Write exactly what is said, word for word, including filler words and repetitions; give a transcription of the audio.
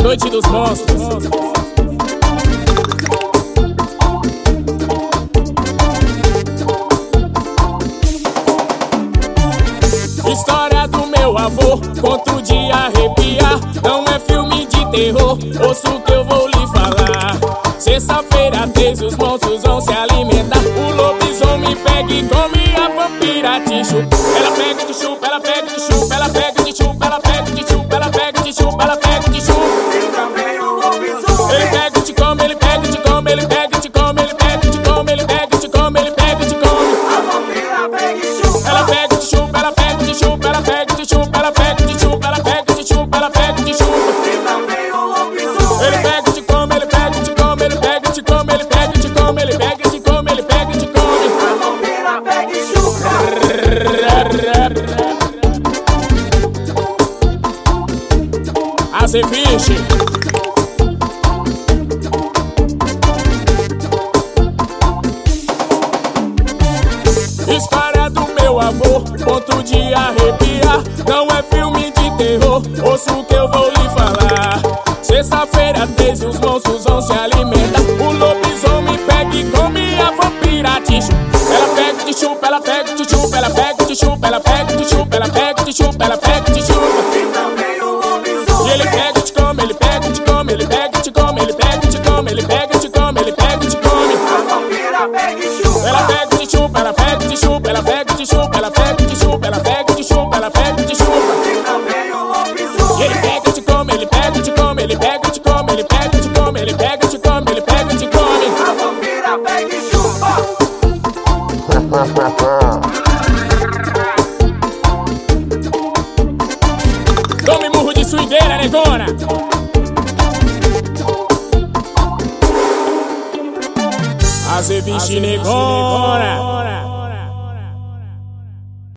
Noite dos monstros. História do meu avô, conto de arrepiar. Não é filme de terror, ouço o que eu vou lhe falar. Sexta-feira, três, os monstros vão se alimentar. O lobisomem pega e come a vampira te chupa. Ela pega de chupa, ela pega de chupa, ela pega de chupa, ela pega de chupa, ela pega de chupa, ela pega de chupa. Ele pega e te come, ele pega e te come, ele pega e te come, ele pega e te come, ele pega e te come, ele pega e te come. A vampira pega e chupa. Ela pega de chupa, ela pega de chupa, ela pega de chupa, ela pega de chupa, ela pega de chupa, ela pega de chupa. Ele pega e te come, ele pega e te come, ele pega e te come, ele pega e te come, ele pega e te come, ele pega e te come. A vampira pega e chupa. A ceviche. História do meu avô, ponto de arrepiar. Não é filme de terror, ouço o que eu vou lhe falar. Sexta-feira, três, os monstros vão se alimentar. O lobisomem pega e come a vampira te chupa. Ela pega de chupa, ela pega de chupa, ela pega de chupa, ela pega de chupa, ela pega de chupa, ela pega de chupa. E ele pega e te come, ele pega e te come, ele pega e te come, ele pega e te come, ele pega e te come, ele pega e te come. A vampira pega e chupa. Ela pega de chupa, ela pega de chupa, ela pega de chupa, ela pega de chupa, ela pega de chupa, ela pega de chupa. E ele pega e te come, ele pega e te come, ele pega e te come, ele pega e te come, ele pega e te come, ele pega e te come. A vampira pega e chupa. Tome murro de swingueira, negona. A ceviche negona.